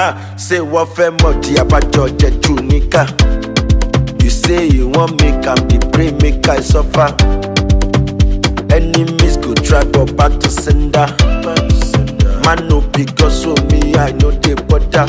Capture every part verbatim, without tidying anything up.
Ah, say what fẹ́ mọ̀ tí abájọ jẹ́ jù níkà. You say you wan make am dey pray make I suffer. Enemies go try but back to sender. Man no because of me I no dey bother.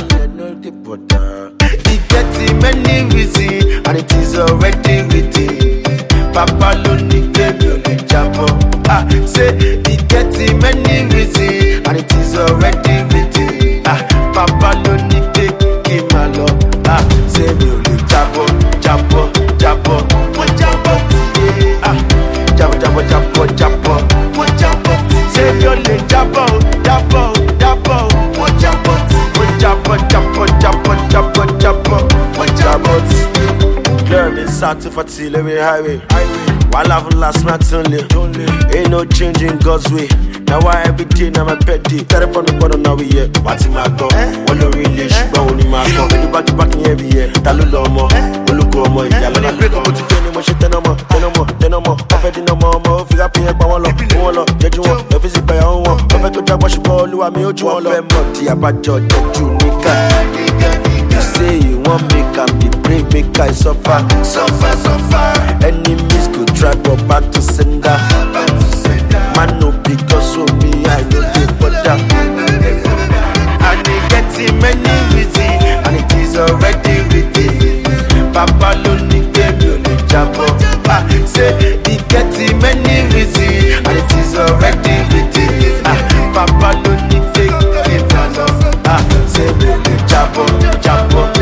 E get many reasons and it is already written. Papa ló ní pé mi ò lè jábọ́. Ah, say e get many reasons and it is already written. Ah, Papa ló ní pé kí n máa lọ. Ah, say mi ò lè jábọ́, jábọ́, jábọ́. Mo jábọ́ tiye. Ah, jábọ́, jábọ́, jábọ́, jábọ́. Mo jábọ́ tiye. Say mi ò lè jábọ́, jábọ́, jábọ́. Mo jábọ́ tiye. Mo jábọ́, jábọ́, jábọ́, jábọ́, jábọ́. Mo jábọ́ tiye. Clear me sat for till every highway. While I've lost my tongue, ain't no change in God's way. Now why every day now my pet day. Tell from the bottom now we here. What's in my go? One no really but only my go. When you back to back in every year. Talu lomo, oluko mo. Yalla na break up to feel mo shit no more, no more, no more. Perfect no more, mo figure pay pa won lo, won lo. Jeju won, e fi si pa yan won. Perfect to jagbo subo Oluwa mi oju won lo. Fe mo ti abajo jeju nika. You say you want make am dey pray make I suffer, suffer, suffer. Enemies go try but back to sender. Man no because of me I no dey bother. And they get many reasons and it is already written. Papa ló ní pé mi ò lè jábọ́. Ah, say e get many reasons and it is already written. Ah, Papa ló ní pé kí n máa lọ. Ah, say mi ò lè jábọ́, jábọ́.